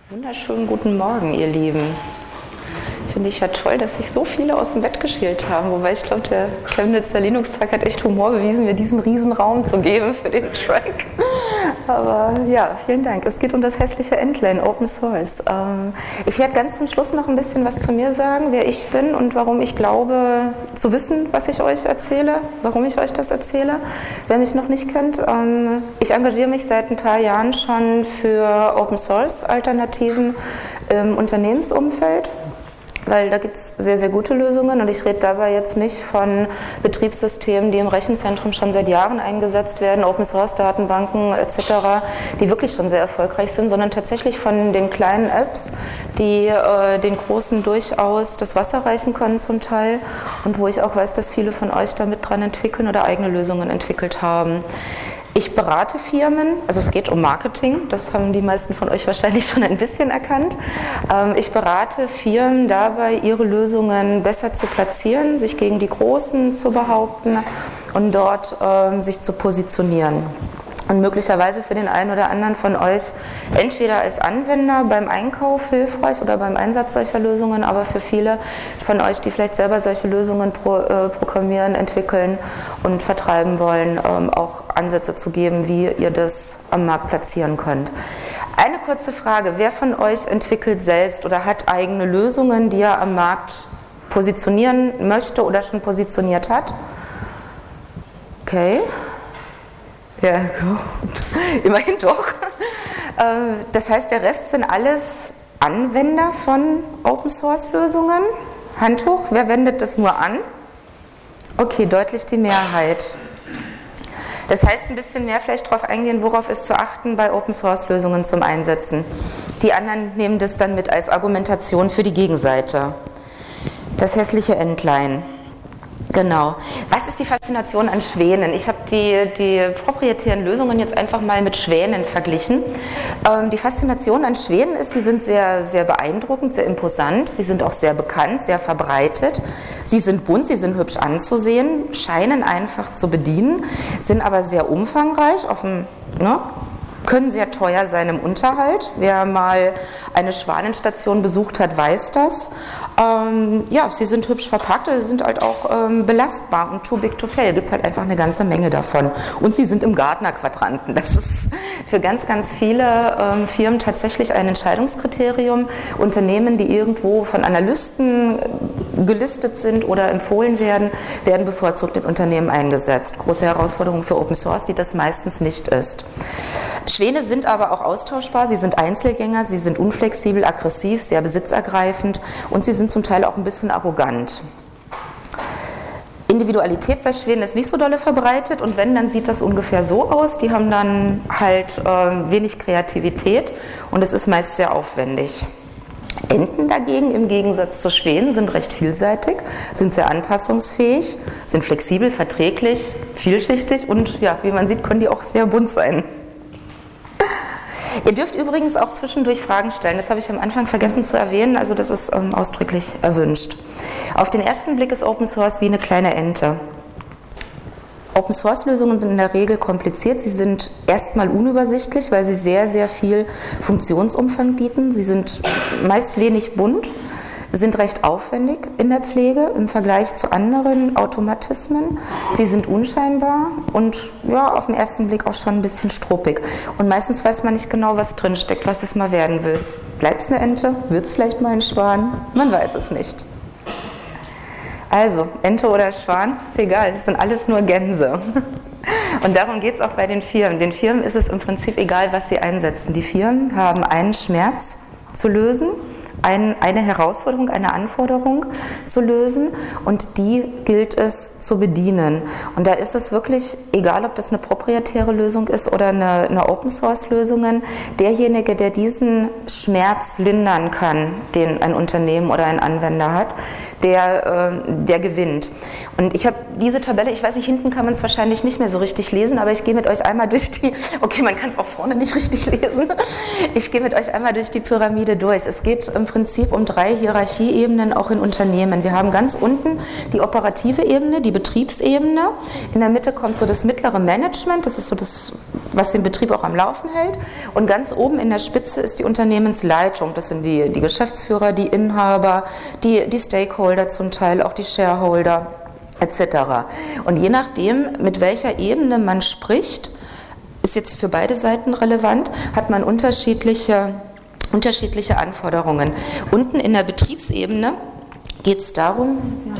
Wunderschönen guten Morgen, ihr Lieben. Finde ich ja toll, dass sich so viele aus dem Bett geschält haben. Wobei ich glaube, der Chemnitzer Linux-Tag hat echt Humor bewiesen, mir diesen riesen Raum zu geben für den Track. Aber ja, vielen Dank. Es geht um das hässliche Entlein, Open Source. Ich werde ganz zum Schluss noch ein bisschen was zu mir sagen, wer ich bin und warum ich glaube, zu wissen, was ich euch erzähle, warum ich euch das erzähle. Wer mich noch nicht kennt, ich engagiere mich seit ein paar Jahren schon für Open Source Alternativen im Unternehmensumfeld. Weil da gibt es sehr, sehr gute Lösungen und ich rede dabei jetzt nicht von Betriebssystemen, die im Rechenzentrum schon seit Jahren eingesetzt werden, Open-Source-Datenbanken etc., die wirklich schon sehr erfolgreich sind, sondern tatsächlich von den kleinen Apps, die den Großen durchaus das Wasser reichen können zum Teil und wo ich auch weiß, dass viele von euch damit dran entwickeln oder eigene Lösungen entwickelt haben. Ich berate Firmen, also es geht um Marketing, das haben die meisten von euch wahrscheinlich schon ein bisschen erkannt. Ich berate Firmen dabei, ihre Lösungen besser zu platzieren, sich gegen die Großen zu behaupten und dort sich zu positionieren. Und möglicherweise für den einen oder anderen von euch entweder als Anwender beim Einkauf hilfreich oder beim Einsatz solcher Lösungen, aber für viele von euch, die vielleicht selber solche Lösungen programmieren, entwickeln und vertreiben wollen, auch Ansätze zu geben, wie ihr das am Markt platzieren könnt. Eine kurze Frage, wer von euch entwickelt selbst oder hat eigene Lösungen, die er am Markt positionieren möchte oder schon positioniert hat? Okay. Ja, gut. Immerhin doch. Das heißt, der Rest sind alles Anwender von Open-Source-Lösungen. Handtuch, wer wendet das nur an? Okay, deutlich die Mehrheit. Das heißt, ein bisschen mehr vielleicht darauf eingehen, worauf ist zu achten bei Open-Source-Lösungen zum Einsetzen. Die anderen nehmen das dann mit als Argumentation für die Gegenseite. Das hässliche Entlein. Genau. Was ist die Faszination an Schwänen? Ich habe die proprietären Lösungen jetzt einfach mal mit Schwänen verglichen. Die Faszination an Schwänen ist, sie sind sehr, sehr beeindruckend, sehr imposant, sie sind auch sehr bekannt, sehr verbreitet. Sie sind bunt, sie sind hübsch anzusehen, scheinen einfach zu bedienen, sind aber sehr umfangreich, können sehr teuer sein im Unterhalt. Wer mal eine Schwanenstation besucht hat, weiß das. Ja, sie sind hübsch verpackt, sie sind halt auch belastbar und too big to fail. Gibt es halt einfach eine ganze Menge davon. Und sie sind im Gartner-Quadranten. Das ist für ganz, ganz viele Firmen tatsächlich ein Entscheidungskriterium. Unternehmen, die irgendwo von Analysten gelistet sind oder empfohlen werden, werden bevorzugt in Unternehmen eingesetzt. Große Herausforderung für Open Source, die das meistens nicht ist. Schwäne sind aber auch austauschbar, sie sind Einzelgänger, sie sind unflexibel, aggressiv, sehr besitzergreifend und sie sind zum Teil auch ein bisschen arrogant. Individualität bei Schwänen ist nicht so dolle verbreitet und wenn, dann sieht das ungefähr so aus. Die haben dann halt wenig Kreativität und es ist meist sehr aufwendig. Enten dagegen, im Gegensatz zu Schwänen, sind recht vielseitig, sind sehr anpassungsfähig, sind flexibel, verträglich, vielschichtig und ja, wie man sieht, können die auch sehr bunt sein. Ihr dürft übrigens auch zwischendurch Fragen stellen, das habe ich am Anfang vergessen zu erwähnen, also das ist ausdrücklich erwünscht. Auf den ersten Blick ist Open Source wie eine kleine Ente. Open Source Lösungen sind in der Regel kompliziert, sie sind erstmal unübersichtlich, weil sie sehr, sehr viel Funktionsumfang bieten, sie sind meist wenig bunt, sind recht aufwendig in der Pflege im Vergleich zu anderen Automatismen. Sie sind unscheinbar und ja, auf den ersten Blick auch schon ein bisschen struppig. Und meistens weiß man nicht genau, was drinsteckt, was es mal werden will. Bleibt es eine Ente? Wird es vielleicht mal ein Schwan? Man weiß es nicht. Also, Ente oder Schwan, ist egal, das sind alles nur Gänse. Und darum geht es auch bei den Firmen. Den Firmen ist es im Prinzip egal, was sie einsetzen. Die Firmen haben einen Schmerz zu lösen, eine Herausforderung, eine Anforderung zu lösen und die gilt es zu bedienen. Und da ist es wirklich egal, ob das eine proprietäre Lösung ist oder eine Open-Source-Lösung, derjenige, der diesen Schmerz lindern kann, den ein Unternehmen oder ein Anwender hat, der gewinnt. Und ich habe diese Tabelle, ich weiß nicht, hinten kann man es wahrscheinlich nicht mehr so richtig lesen, aber ich gehe mit euch einmal durch okay, man kann es auch vorne nicht richtig lesen, ich gehe mit euch einmal durch die Pyramide durch. Es geht im Prinzip um 3 Hierarchieebenen auch in Unternehmen. Wir haben ganz unten die operative Ebene, die Betriebsebene. In der Mitte kommt so das mittlere Management, das ist so das, was den Betrieb auch am Laufen hält. Und ganz oben in der Spitze ist die Unternehmensleitung. Das sind die Geschäftsführer, die Inhaber, die Stakeholder zum Teil, auch die Shareholder etc. Und je nachdem, mit welcher Ebene man spricht, ist jetzt für beide Seiten relevant, hat man unterschiedliche Anforderungen. Unten in der Betriebsebene geht es darum,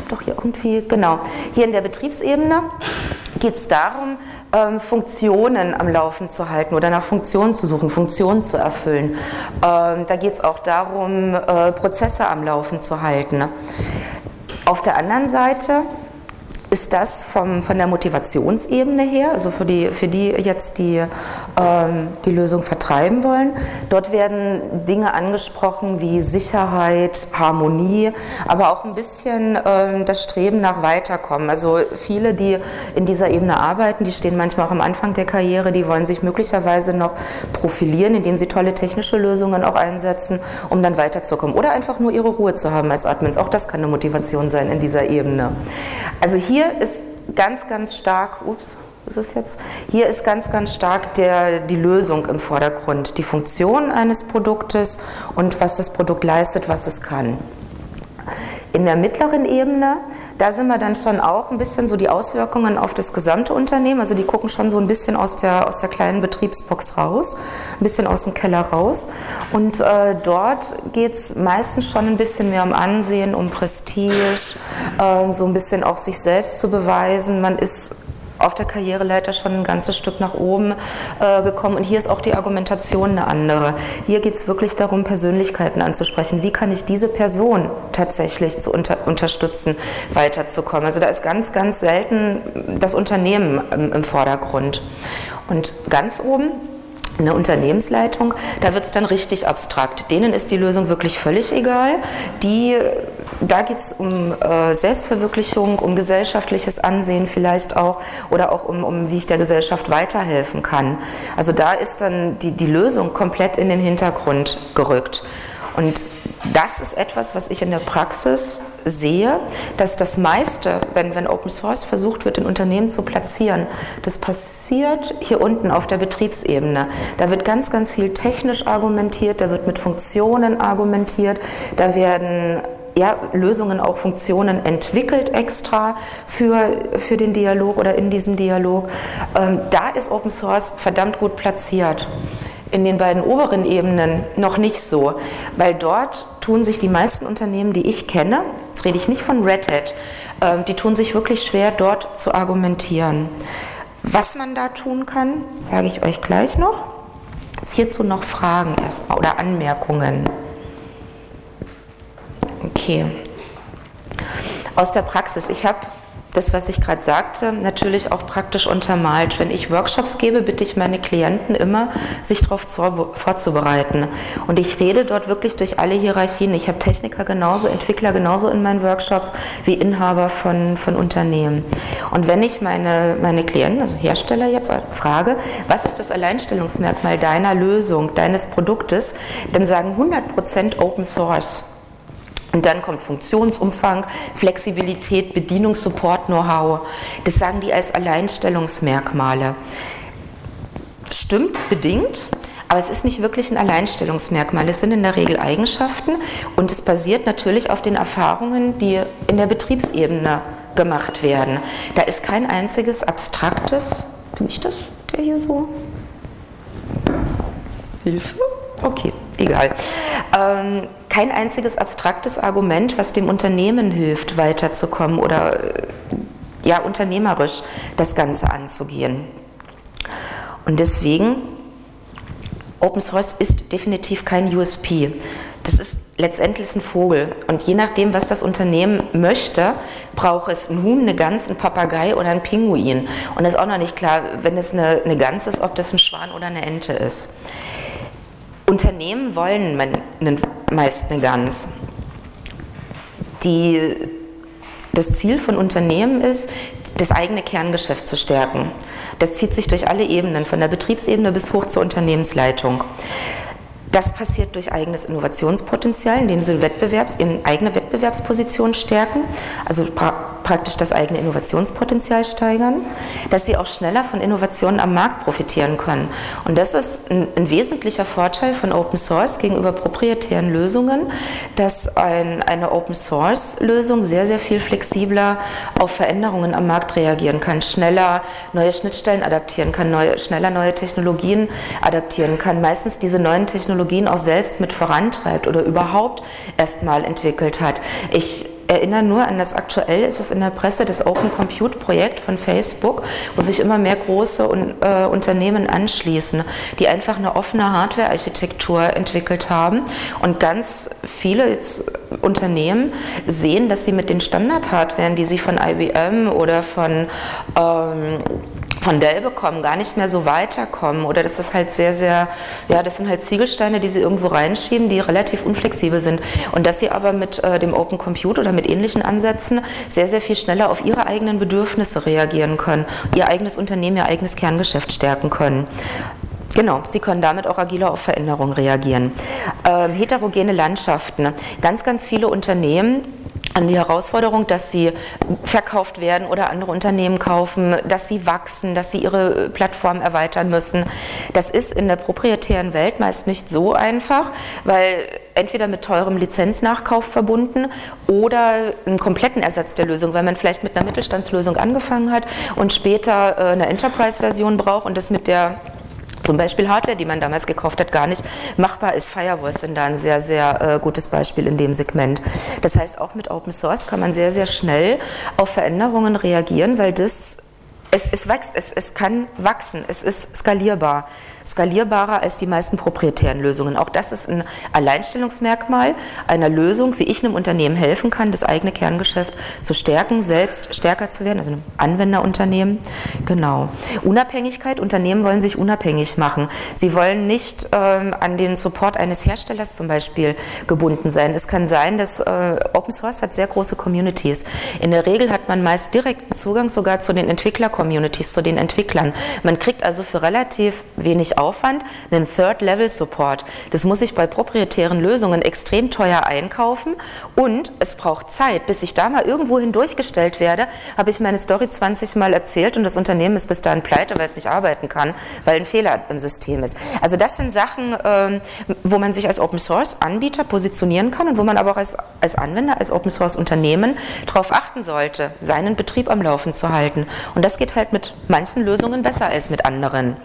hier in der Betriebsebene geht es darum, Funktionen am Laufen zu halten oder nach Funktionen zu suchen, Funktionen zu erfüllen. Da geht es auch darum, Prozesse am Laufen zu halten. Auf der anderen Seite ist das von der Motivationsebene her, also für die jetzt die Lösung vertreiben wollen. Dort werden Dinge angesprochen wie Sicherheit, Harmonie, aber auch ein bisschen das Streben nach Weiterkommen. Also viele, die in dieser Ebene arbeiten, die stehen manchmal auch am Anfang der Karriere, die wollen sich möglicherweise noch profilieren, indem sie tolle technische Lösungen auch einsetzen, um dann weiterzukommen. Oder einfach nur ihre Ruhe zu haben als Admins. Auch das kann eine Motivation sein in dieser Ebene. Also hier ist ganz, ganz stark, hier ist ganz, ganz stark die Lösung im Vordergrund, die Funktion eines Produktes und was das Produkt leistet, was es kann. In der mittleren Ebene, da sind wir dann schon auch ein bisschen so die Auswirkungen auf das gesamte Unternehmen, also die gucken schon so ein bisschen aus der kleinen Betriebsbox raus, ein bisschen aus dem Keller raus und dort geht es meistens schon ein bisschen mehr um Ansehen, um Prestige, so ein bisschen auch sich selbst zu beweisen, man ist auf der Karriereleiter schon ein ganzes Stück nach oben gekommen und hier ist auch die Argumentation eine andere. Hier geht es wirklich darum, Persönlichkeiten anzusprechen. Wie kann ich diese Person tatsächlich unterstützen, weiterzukommen? Also da ist ganz, ganz selten das Unternehmen im Vordergrund. Und ganz oben eine Unternehmensleitung, da wird es dann richtig abstrakt. Denen ist die Lösung wirklich völlig egal. Da geht es um Selbstverwirklichung, um gesellschaftliches Ansehen vielleicht auch oder auch um wie ich der Gesellschaft weiterhelfen kann. Also da ist dann die Lösung komplett in den Hintergrund gerückt. Und das ist etwas, was ich in der Praxis sehe, dass das meiste, wenn Open Source versucht wird, in Unternehmen zu platzieren, das passiert hier unten auf der Betriebsebene. Da wird ganz, ganz viel technisch argumentiert, da wird mit Funktionen argumentiert, da werden Lösungen, auch Funktionen entwickelt extra für den Dialog oder in diesem Dialog. Da ist Open Source verdammt gut platziert. In den beiden oberen Ebenen noch nicht so, weil dort tun sich die meisten Unternehmen, die ich kenne, jetzt rede ich nicht von Red Hat, die tun sich wirklich schwer, dort zu argumentieren. Was man da tun kann, sage ich euch gleich noch. Hierzu noch Fragen erstmal oder Anmerkungen. Okay. Aus der Praxis. Ich habe das, was ich gerade sagte, natürlich auch praktisch untermalt. Wenn ich Workshops gebe, bitte ich meine Klienten immer, sich darauf vorzubereiten. Und ich rede dort wirklich durch alle Hierarchien. Ich habe Techniker genauso, Entwickler genauso in meinen Workshops wie Inhaber von Unternehmen. Und wenn ich meine Klienten, also Hersteller jetzt frage, was ist das Alleinstellungsmerkmal deiner Lösung, deines Produktes, dann sagen 100% Open Source. Und dann kommt Funktionsumfang, Flexibilität, Bedienungssupport, Know-how. Das sagen die als Alleinstellungsmerkmale. Stimmt bedingt, aber es ist nicht wirklich ein Alleinstellungsmerkmal. Es sind in der Regel Eigenschaften und es basiert natürlich auf den Erfahrungen, die in der Betriebsebene gemacht werden. Da ist kein einziges abstraktes, bin ich das, der hier so? Hilfe? Okay, egal. Kein einziges abstraktes Argument, was dem Unternehmen hilft, weiterzukommen oder unternehmerisch das Ganze anzugehen. Und deswegen, Open Source ist definitiv kein USP. Das ist letztendlich ein Vogel. Und je nachdem, was das Unternehmen möchte, braucht es ein Huhn, eine Gans, einen Papagei oder einen Pinguin. Und das ist auch noch nicht klar, wenn es eine Gans ist, ob das ein Schwan oder eine Ente ist. Unternehmen wollen meist eine Gans. Das Ziel von Unternehmen ist, das eigene Kerngeschäft zu stärken. Das zieht sich durch alle Ebenen, von der Betriebsebene bis hoch zur Unternehmensleitung. Das passiert durch eigenes Innovationspotenzial, indem sie ihre eigene Wettbewerbsposition stärken, also praktisch das eigene Innovationspotenzial steigern, dass sie auch schneller von Innovationen am Markt profitieren können. Und das ist ein wesentlicher Vorteil von Open Source gegenüber proprietären Lösungen, dass eine Open Source Lösung sehr, sehr viel flexibler auf Veränderungen am Markt reagieren kann, schneller neue Schnittstellen adaptieren kann, schneller neue Technologien adaptieren kann, meistens diese neuen Technologien auch selbst mit vorantreibt oder überhaupt erst mal entwickelt hat. Ich erinnere nur an das aktuell, ist es in der Presse, das Open Compute Projekt von Facebook, wo sich immer mehr große Unternehmen anschließen, die einfach eine offene Hardware-Architektur entwickelt haben und ganz viele Unternehmen sehen, dass sie mit den Standard-Hardwaren, die sie von IBM oder von Dell bekommen, gar nicht mehr so weiterkommen oder das ist halt sehr, sehr, ja, das sind halt Ziegelsteine, die sie irgendwo reinschieben, die relativ unflexibel sind und dass sie aber mit dem Open Compute oder mit ähnlichen Ansätzen sehr, sehr viel schneller auf ihre eigenen Bedürfnisse reagieren können, ihr eigenes Unternehmen, ihr eigenes Kerngeschäft stärken können. Genau, sie können damit auch agiler auf Veränderungen reagieren. Heterogene Landschaften. Ganz, ganz viele Unternehmen an die Herausforderung, dass sie verkauft werden oder andere Unternehmen kaufen, dass sie wachsen, dass sie ihre Plattform erweitern müssen. Das ist in der proprietären Welt meist nicht so einfach, weil entweder mit teurem Lizenznachkauf verbunden oder einen kompletten Ersatz der Lösung, weil man vielleicht mit einer Mittelstandslösung angefangen hat und später eine Enterprise-Version braucht und das mit der zum Beispiel Hardware, die man damals gekauft hat, gar nicht machbar ist. Firewalls sind da ein sehr, sehr gutes Beispiel in dem Segment. Das heißt, auch mit Open Source kann man sehr, sehr schnell auf Veränderungen reagieren, weil es wächst, es kann wachsen, es ist skalierbar. Skalierbarer als die meisten proprietären Lösungen. Auch das ist ein Alleinstellungsmerkmal einer Lösung, wie ich einem Unternehmen helfen kann, das eigene Kerngeschäft zu stärken, selbst stärker zu werden, also einem Anwenderunternehmen. Genau. Unabhängigkeit, Unternehmen wollen sich unabhängig machen. Sie wollen nicht an den Support eines Herstellers zum Beispiel gebunden sein. Es kann sein, dass Open Source hat sehr große Communities. In der Regel hat man meist direkten Zugang sogar zu den Entwickler-Communities, zu den Entwicklern. Man kriegt also für relativ wenig Aufwand einen Third-Level-Support. Das muss ich bei proprietären Lösungen extrem teuer einkaufen und es braucht Zeit, bis ich da mal irgendwo hindurchgestellt werde, habe ich meine Story 20 Mal erzählt und das Unternehmen ist bis dahin pleite, weil es nicht arbeiten kann, weil ein Fehler im System ist. Also das sind Sachen, wo man sich als Open-Source-Anbieter positionieren kann und wo man aber auch als Anwender, als Open-Source-Unternehmen darauf achten sollte, seinen Betrieb am Laufen zu halten. Und das geht halt mit manchen Lösungen besser als mit anderen.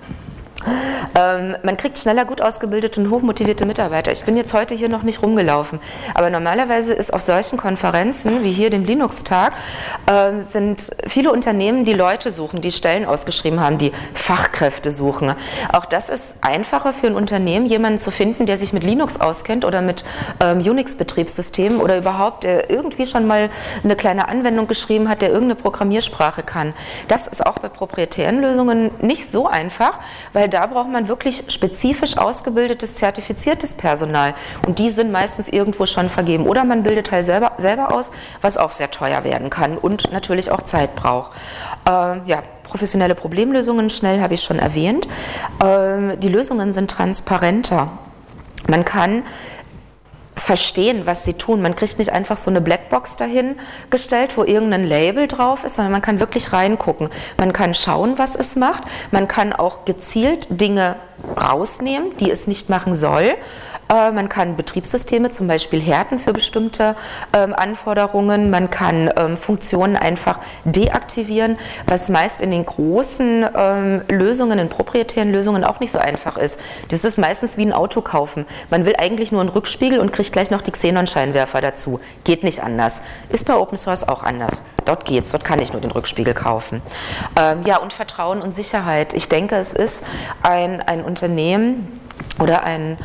Man kriegt schneller gut ausgebildete und hochmotivierte Mitarbeiter. Ich bin jetzt heute hier noch nicht rumgelaufen, aber normalerweise ist auf solchen Konferenzen wie hier dem Linux-Tag sind viele Unternehmen, die Leute suchen, die Stellen ausgeschrieben haben, die Fachkräfte suchen. Auch das ist einfacher für ein Unternehmen, jemanden zu finden, der sich mit Linux auskennt oder mit Unix-Betriebssystemen oder überhaupt, der irgendwie schon mal eine kleine Anwendung geschrieben hat, der irgendeine Programmiersprache kann. Das ist auch bei proprietären Lösungen nicht so einfach, weil da braucht man wirklich spezifisch ausgebildetes, zertifiziertes Personal und die sind meistens irgendwo schon vergeben oder man bildet halt selber aus, was auch sehr teuer werden kann und natürlich auch Zeit braucht. Professionelle Problemlösungen, schnell habe ich schon erwähnt. Die Lösungen sind transparenter. Man kann verstehen, was sie tun. Man kriegt nicht einfach so eine Blackbox dahin gestellt, wo irgendein Label drauf ist, sondern man kann wirklich reingucken. Man kann schauen, was es macht. Man kann auch gezielt Dinge rausnehmen, die es nicht machen soll. Man kann Betriebssysteme zum Beispiel härten für bestimmte Anforderungen. Man kann Funktionen einfach deaktivieren, was meist in den großen Lösungen, in proprietären Lösungen auch nicht so einfach ist. Das ist meistens wie ein Auto kaufen. Man will eigentlich nur einen Rückspiegel und kriegt gleich noch die Xenon-Scheinwerfer dazu. Geht nicht anders. Ist bei Open Source auch anders. Dort geht's, dort kann ich nur den Rückspiegel kaufen. Und Vertrauen und Sicherheit. Ich denke, es ist ein Unternehmen oder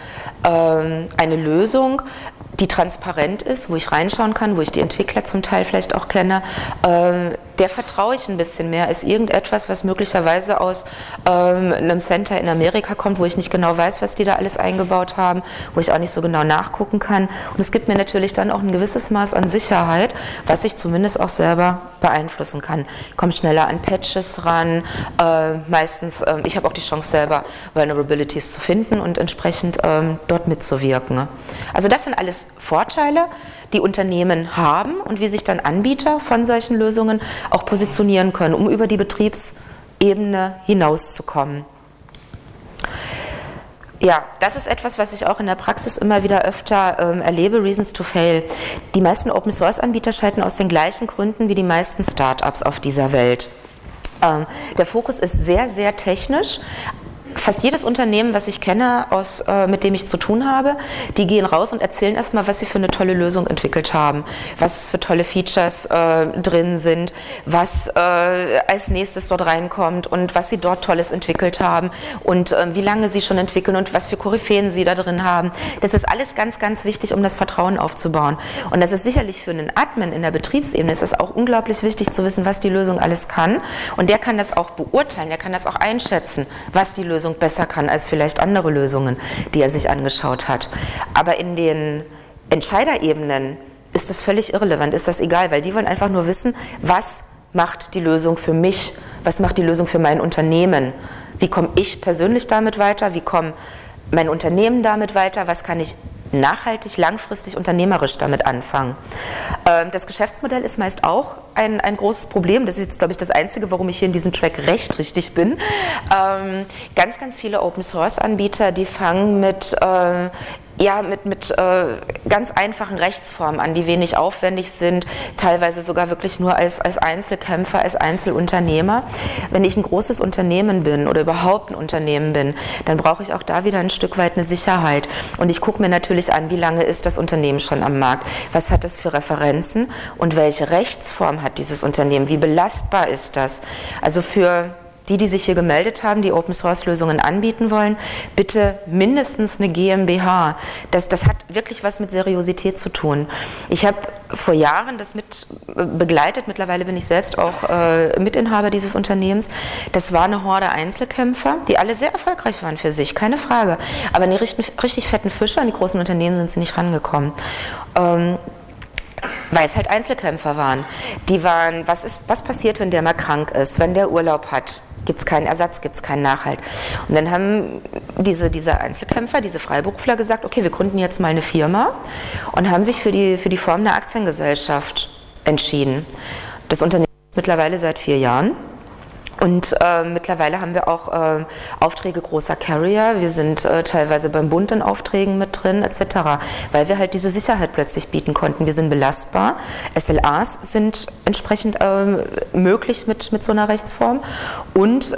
eine Lösung, die transparent ist, wo ich reinschauen kann, wo ich die Entwickler zum Teil vielleicht auch kenne, der vertraue ich ein bisschen mehr als irgendetwas, was möglicherweise aus einem Center in Amerika kommt, wo ich nicht genau weiß, was die da alles eingebaut haben, wo ich auch nicht so genau nachgucken kann. Und es gibt mir natürlich dann auch ein gewisses Maß an Sicherheit, was ich zumindest auch selber beeinflussen kann. Ich komme schneller an Patches ran, meistens, ich habe auch die Chance selber Vulnerabilities zu finden und entsprechend dort mitzuwirken. Ne? Also das sind alles Vorteile, die Unternehmen haben und wie sich dann Anbieter von solchen Lösungen auch positionieren können, um über die Betriebsebene hinauszukommen. Ja, das ist etwas, was ich auch in der Praxis immer wieder öfter erlebe, Reasons to Fail. Die meisten Open-Source-Anbieter scheitern aus den gleichen Gründen wie die meisten Startups auf dieser Welt. Der Fokus ist sehr, sehr technisch. Fast jedes Unternehmen, was ich kenne, mit dem ich zu tun habe, die gehen raus und erzählen erstmal, was sie für eine tolle Lösung entwickelt haben, was für tolle Features drin sind, was als nächstes dort reinkommt und was sie dort Tolles entwickelt haben und wie lange sie schon entwickeln und was für Koryphäen sie da drin haben. Das ist alles ganz, ganz wichtig, um das Vertrauen aufzubauen. Und das ist sicherlich für einen Admin in der Betriebsebene, ist es auch unglaublich wichtig zu wissen, was die Lösung alles kann. Und der kann das auch beurteilen, der kann das auch einschätzen, was die Lösung besser kann als vielleicht andere Lösungen, die er sich angeschaut hat. Aber in den Entscheiderebenen ist das völlig irrelevant, ist das egal, weil die wollen einfach nur wissen, was macht die Lösung für mich, was macht die Lösung für mein Unternehmen, wie komme ich persönlich damit weiter, wie kommt mein Unternehmen damit weiter, was kann ich nachhaltig, langfristig, unternehmerisch damit anfangen. Das Geschäftsmodell ist meist auch ein großes Problem. Das ist jetzt, glaube ich, das Einzige, warum ich hier in diesem Track recht richtig bin. Ganz, ganz viele Open-Source-Anbieter, die fangen mit ganz einfachen Rechtsformen an, die wenig aufwendig sind, teilweise sogar wirklich nur als Einzelkämpfer, als Einzelunternehmer. Wenn ich ein großes Unternehmen bin oder überhaupt ein Unternehmen bin, dann brauche ich auch da wieder ein Stück weit eine Sicherheit. Und ich gucke mir natürlich an, wie lange ist das Unternehmen schon am Markt, was hat es für Referenzen und welche Rechtsform hat dieses Unternehmen, wie belastbar ist das? Also für die sich hier gemeldet haben, die Open-Source-Lösungen anbieten wollen, bitte mindestens eine GmbH. Das hat wirklich was mit Seriosität zu tun. Ich habe vor Jahren das mit begleitet, mittlerweile bin ich selbst auch Mitinhaber dieses Unternehmens. Das war eine Horde Einzelkämpfer, die alle sehr erfolgreich waren für sich, keine Frage. Aber an die richtig fetten Fische, an die großen Unternehmen sind sie nicht rangekommen. Weil es halt Einzelkämpfer waren. Die waren, was passiert, wenn der mal krank ist, wenn der Urlaub hat? Gibt es keinen Ersatz, gibt es keinen Nachhalt. Und dann haben diese Einzelkämpfer, diese Freiberufler gesagt, okay, wir gründen jetzt mal eine Firma und haben sich für die Form einer Aktiengesellschaft entschieden. Das Unternehmen ist mittlerweile seit 4 Jahren. Und mittlerweile haben wir auch Aufträge großer Carrier, wir sind teilweise beim Bund in Aufträgen mit drin etc., weil wir halt diese Sicherheit plötzlich bieten konnten. Wir sind belastbar, SLAs sind entsprechend möglich mit so einer Rechtsform und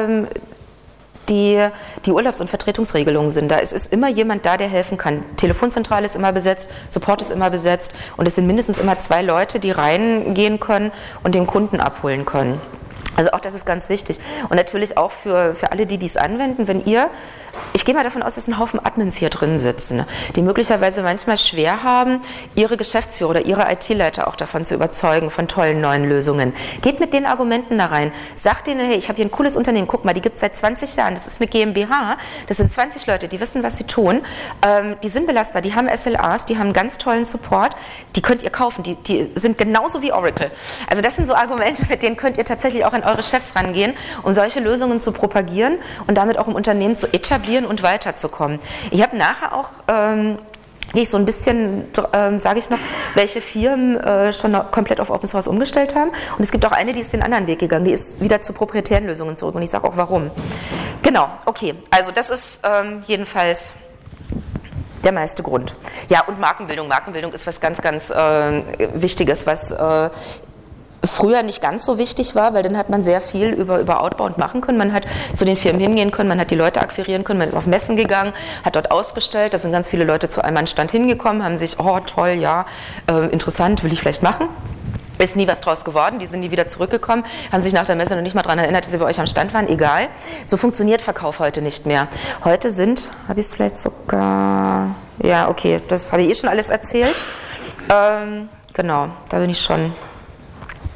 die Urlaubs- und Vertretungsregelungen sind da. Es ist immer jemand da, der helfen kann. Telefonzentrale ist immer besetzt, Support ist immer besetzt und es sind mindestens immer 2 Leute, die reingehen können und den Kunden abholen können. Also auch das ist ganz wichtig. Und natürlich auch für alle, die dies anwenden, ich gehe mal davon aus, dass ein Haufen Admins hier drin sitzen, die möglicherweise manchmal schwer haben, ihre Geschäftsführer oder ihre IT-Leiter auch davon zu überzeugen, von tollen neuen Lösungen. Geht mit den Argumenten da rein. Sagt denen, hey, ich habe hier ein cooles Unternehmen, guck mal, die gibt es seit 20 Jahren, das ist eine GmbH, das sind 20 Leute, die wissen, was sie tun, die sind belastbar, die haben SLAs, die haben ganz tollen Support, die könnt ihr kaufen, die sind genauso wie Oracle. Also das sind so Argumente, mit denen könnt ihr tatsächlich auch an eure Chefs rangehen, um solche Lösungen zu propagieren und damit auch im Unternehmen zu etablieren und weiterzukommen. Ich habe nachher auch so ein bisschen, sage ich noch, welche Firmen schon noch komplett auf Open Source umgestellt haben. Und es gibt auch eine, die ist den anderen Weg gegangen, die ist wieder zu proprietären Lösungen zurück. Und ich sage auch warum. Genau, okay, also das ist jedenfalls der meiste Grund. Ja, und Markenbildung. Markenbildung ist was ganz, ganz Wichtiges, was früher nicht ganz so wichtig war, weil dann hat man sehr viel über Outbound machen können. Man hat zu den Firmen hingehen können, man hat die Leute akquirieren können, man ist auf Messen gegangen, hat dort ausgestellt, da sind ganz viele Leute zu einem Stand hingekommen, haben sich, oh toll, ja, interessant, will ich vielleicht machen. Ist nie was draus geworden, die sind nie wieder zurückgekommen, haben sich nach der Messe noch nicht mal daran erinnert, dass sie bei euch am Stand waren, egal. So funktioniert Verkauf heute nicht mehr. Heute habe ich es vielleicht sogar, ja okay, das habe ich schon alles erzählt. Genau, da bin ich schon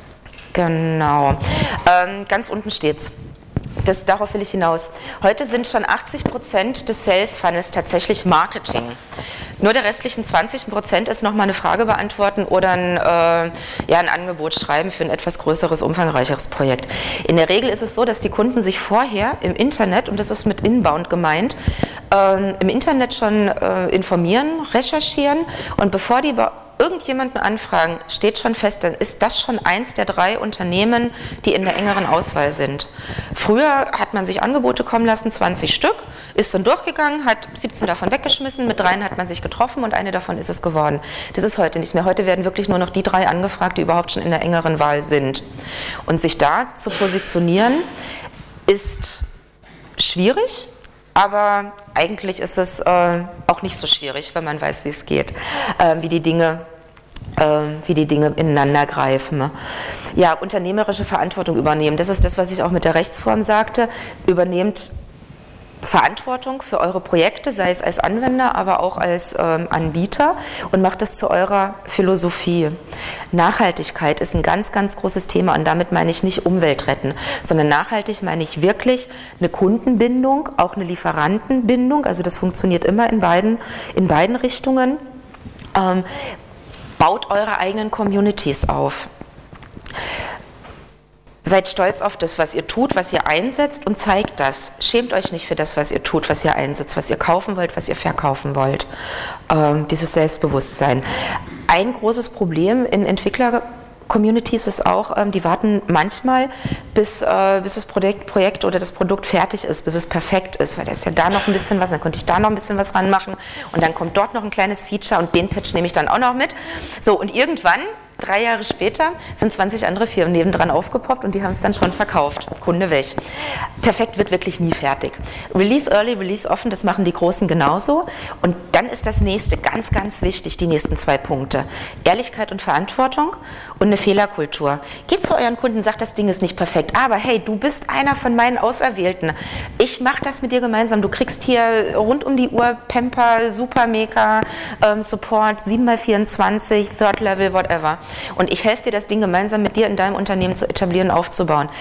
Genau. Ganz unten steht's. Darauf will ich hinaus. Heute sind schon 80% des Sales Funnels tatsächlich Marketing. Nur der restlichen 20% ist nochmal eine Frage beantworten oder ein Angebot schreiben für ein etwas größeres, umfangreicheres Projekt. In der Regel ist es so, dass die Kunden sich vorher im Internet, und das ist mit Inbound gemeint, im Internet schon informieren, recherchieren, und bevor die irgendjemanden anfragen, steht schon fest, dann ist das schon eins der 3 Unternehmen, die in der engeren Auswahl sind. Früher hat man sich Angebote kommen lassen, 20 Stück, ist dann durchgegangen, hat 17 davon weggeschmissen, mit 3 hat man sich getroffen und eine davon ist es geworden. Das ist heute nicht mehr. Heute werden wirklich nur noch die 3 angefragt, die überhaupt schon in der engeren Wahl sind. Und sich da zu positionieren, ist schwierig. Aber eigentlich ist es auch nicht so schwierig, wenn man weiß, wie es geht, wie die Dinge ineinander greifen. Ja, unternehmerische Verantwortung übernehmen, das ist das, was ich auch mit der Rechtsform sagte. Übernehmt Verantwortung für eure Projekte, sei es als Anwender, aber auch als Anbieter, und macht das zu eurer Philosophie. Nachhaltigkeit ist ein ganz, ganz großes Thema, und damit meine ich nicht Umwelt retten, sondern nachhaltig meine ich wirklich eine Kundenbindung, auch eine Lieferantenbindung, also das funktioniert immer in beiden Richtungen. Baut eure eigenen Communities auf. Seid stolz auf das, was ihr tut, was ihr einsetzt, und zeigt das. Schämt euch nicht für das, was ihr tut, was ihr einsetzt, was ihr kaufen wollt, was ihr verkaufen wollt. Dieses Selbstbewusstsein. Ein großes Problem in Entwickler-Communities ist auch, die warten manchmal, bis das Projekt oder das Produkt fertig ist, bis es perfekt ist, weil da ist ja da noch ein bisschen was, dann könnte ich da noch ein bisschen was ranmachen und dann kommt dort noch ein kleines Feature und den Patch nehme ich dann auch noch mit. So, und irgendwann 3 Jahre später sind 20 andere Firmen nebendran aufgepoppt und die haben es dann schon verkauft. Kunde weg. Perfekt wird wirklich nie fertig. Release early, release often, das machen die Großen genauso. Und dann ist das nächste ganz, ganz wichtig, die nächsten 2 Punkte. Ehrlichkeit und Verantwortung und eine Fehlerkultur. Geht zu euren Kunden, sagt, das Ding ist nicht perfekt, aber hey, du bist einer von meinen Auserwählten. Ich mache das mit dir gemeinsam. Du kriegst hier rund um die Uhr Pamper, Super Maker, Support, 7x24, Third Level, whatever. Und ich helfe dir, das Ding gemeinsam mit dir in deinem Unternehmen zu etablieren, aufzubauen.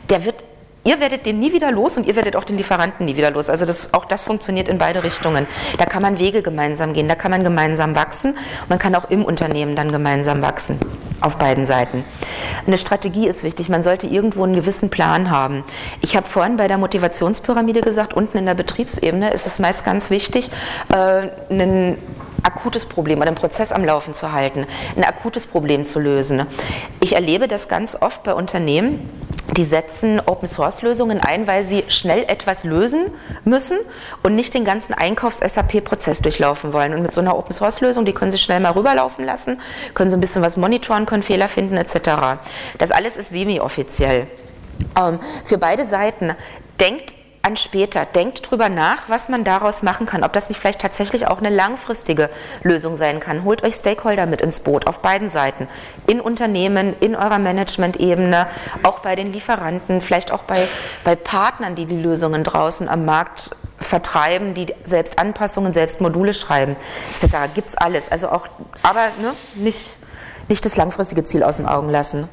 Ihr werdet den nie wieder los und ihr werdet auch den Lieferanten nie wieder los. Also auch das funktioniert in beide Richtungen. Da kann man Wege gemeinsam gehen, da kann man gemeinsam wachsen. Und man kann auch im Unternehmen dann gemeinsam wachsen, auf beiden Seiten. Eine Strategie ist wichtig, man sollte irgendwo einen gewissen Plan haben. Ich habe vorhin bei der Motivationspyramide gesagt, unten in der Betriebsebene ist es meist ganz wichtig, einen akutes Problem oder einen Prozess am Laufen zu halten, ein akutes Problem zu lösen. Ich erlebe das ganz oft bei Unternehmen, die setzen Open-Source-Lösungen ein, weil sie schnell etwas lösen müssen und nicht den ganzen Einkaufs-SAP-Prozess durchlaufen wollen. Und mit so einer Open-Source-Lösung, die können sie schnell mal rüberlaufen lassen, können sie ein bisschen was monitoren, können Fehler finden etc. Das alles ist semi-offiziell. Für beide Seiten denkt an später. Denkt drüber nach, was man daraus machen kann, ob das nicht vielleicht tatsächlich auch eine langfristige Lösung sein kann. Holt euch Stakeholder mit ins Boot, auf beiden Seiten. In Unternehmen, in eurer Management-Ebene, auch bei den Lieferanten, vielleicht auch bei Partnern, die die Lösungen draußen am Markt vertreiben, die selbst Anpassungen, selbst Module schreiben, etc. Gibt's alles. Also auch, aber nicht das langfristige Ziel aus den Augen lassen.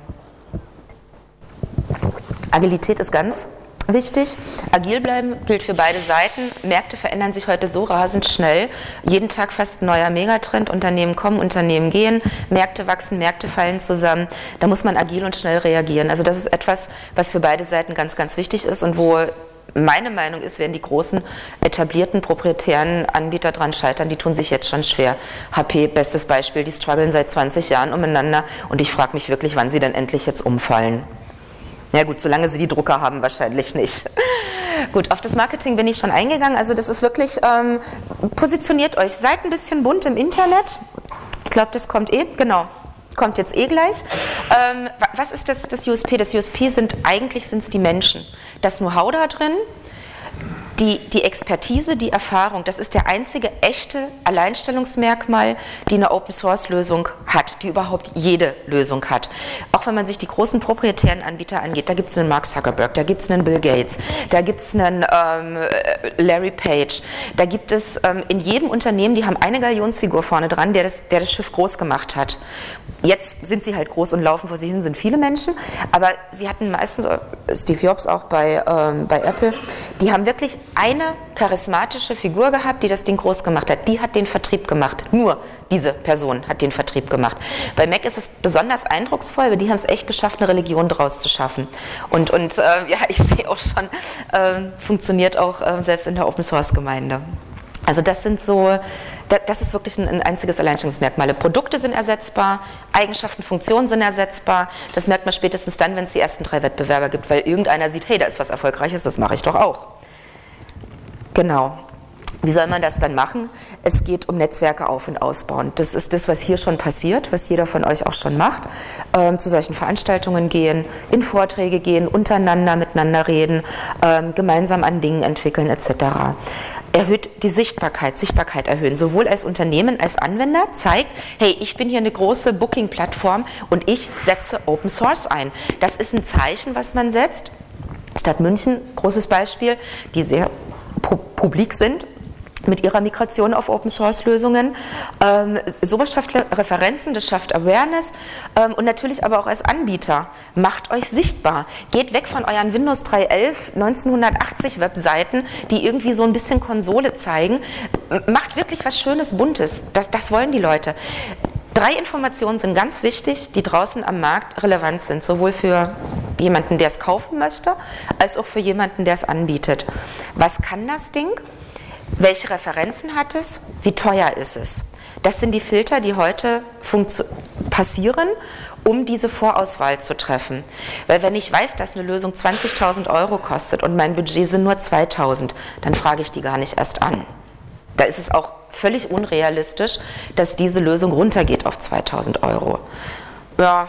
Agilität ist ganz wichtig. Agil bleiben gilt für beide Seiten. Märkte verändern sich heute so rasend schnell. Jeden Tag fast ein neuer Megatrend. Unternehmen kommen, Unternehmen gehen. Märkte wachsen, Märkte fallen zusammen. Da muss man agil und schnell reagieren. Also das ist etwas, was für beide Seiten ganz, ganz wichtig ist und wo meine Meinung ist, werden die großen etablierten proprietären Anbieter dran scheitern. Die tun sich jetzt schon schwer. HP, bestes Beispiel, die strugglen seit 20 Jahren umeinander und ich frage mich wirklich, wann sie denn endlich jetzt umfallen. Ja gut, solange sie die Drucker haben, wahrscheinlich nicht. Gut, auf das Marketing bin ich schon eingegangen. Also das ist wirklich, positioniert euch. Seid ein bisschen bunt im Internet. Ich glaube, das kommt kommt jetzt gleich. Was ist das USP? Das USP sind es die Menschen. Das Know-how da drin, Die Expertise, die Erfahrung, das ist der einzige echte Alleinstellungsmerkmal, die eine Open-Source-Lösung hat, die überhaupt jede Lösung hat. Auch wenn man sich die großen proprietären Anbieter angeht, da gibt es einen Mark Zuckerberg, da gibt es einen Bill Gates, da gibt es einen Larry Page, da gibt es in jedem Unternehmen, die haben eine Galionsfigur vorne dran, der das Schiff groß gemacht hat. Jetzt sind sie halt groß und laufen vor sich hin, sind viele Menschen, aber sie hatten meistens, Steve Jobs auch bei Apple, die haben wirklich eine charismatische Figur gehabt, die das Ding groß gemacht hat. Die hat den Vertrieb gemacht. Nur diese Person hat den Vertrieb gemacht. Bei Mac ist es besonders eindrucksvoll, weil die haben es echt geschafft, eine Religion draus zu schaffen. Und ja, ich sehe auch schon, funktioniert auch selbst in der Open-Source-Gemeinde. Also das ist wirklich ein einziges Alleinstellungsmerkmal. Produkte sind ersetzbar, Eigenschaften, Funktionen sind ersetzbar. Das merkt man spätestens dann, wenn es die ersten 3 Wettbewerber gibt, weil irgendeiner sieht, hey, da ist was Erfolgreiches, das mache ich doch auch. Genau. Wie soll man das dann machen? Es geht um Netzwerke auf- und ausbauen. Das ist das, was hier schon passiert, was jeder von euch auch schon macht. Zu solchen Veranstaltungen gehen, in Vorträge gehen, untereinander, miteinander reden, gemeinsam an Dingen entwickeln etc. Erhöht die Sichtbarkeit erhöhen, sowohl als Unternehmen als Anwender, zeigt, hey, ich bin hier eine große Booking-Plattform und ich setze Open Source ein. Das ist ein Zeichen, was man setzt. Stadt München, großes Beispiel, die sehr publik sind mit ihrer Migration auf Open-Source-Lösungen. Sowas schafft Referenzen, das schafft Awareness und natürlich aber auch als Anbieter. Macht euch sichtbar. Geht weg von euren Windows 3.11, 1980 Webseiten, die irgendwie so ein bisschen Konsole zeigen. Macht wirklich was Schönes, Buntes. Das wollen die Leute. 3 Informationen sind ganz wichtig, die draußen am Markt relevant sind, sowohl für jemanden, der es kaufen möchte, als auch für jemanden, der es anbietet. Was kann das Ding? Welche Referenzen hat es? Wie teuer ist es? Das sind die Filter, die heute passieren, um diese Vorauswahl zu treffen. Weil wenn ich weiß, dass eine Lösung 20.000 € kostet und mein Budget sind nur 2.000, dann frage ich die gar nicht erst an. Da ist es auch völlig unrealistisch, dass diese Lösung runtergeht auf 2.000 €. Ja.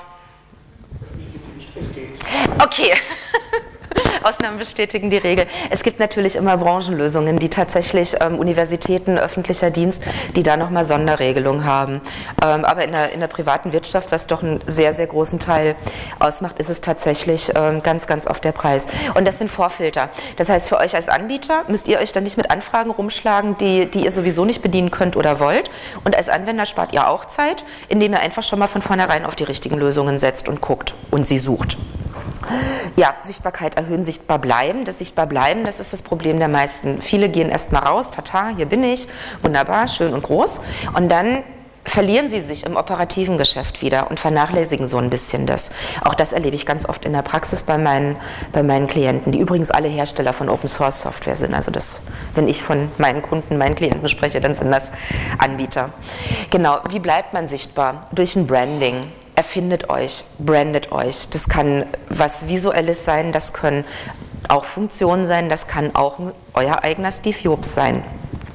Okay. Ausnahmen bestätigen die Regel. Es gibt natürlich immer Branchenlösungen, die tatsächlich Universitäten, öffentlicher Dienst, die da nochmal Sonderregelungen haben. Aber in der privaten Wirtschaft, was doch einen sehr, sehr großen Teil ausmacht, ist es tatsächlich ganz, ganz oft der Preis. Und das sind Vorfilter. Das heißt, für euch als Anbieter müsst ihr euch dann nicht mit Anfragen rumschlagen, die ihr sowieso nicht bedienen könnt oder wollt. Und als Anwender spart ihr auch Zeit, indem ihr einfach schon mal von vornherein auf die richtigen Lösungen setzt und guckt und sie sucht. Ja, Sichtbarkeit erhöhen, sichtbar bleiben. Das Sichtbarbleiben, das ist das Problem der meisten. Viele gehen erst mal raus, tata, hier bin ich, wunderbar, schön und groß. Und dann verlieren sie sich im operativen Geschäft wieder und vernachlässigen so ein bisschen das. Auch das erlebe ich ganz oft in der Praxis bei meinen Klienten, die übrigens alle Hersteller von Open-Source-Software sind. Also wenn ich von meinen Kunden, meinen Klienten spreche, dann sind das Anbieter. Genau, wie bleibt man sichtbar? Durch ein Branding. Erfindet euch, brandet euch. Das kann was Visuelles sein, das können auch Funktionen sein, das kann auch euer eigener Steve Jobs sein.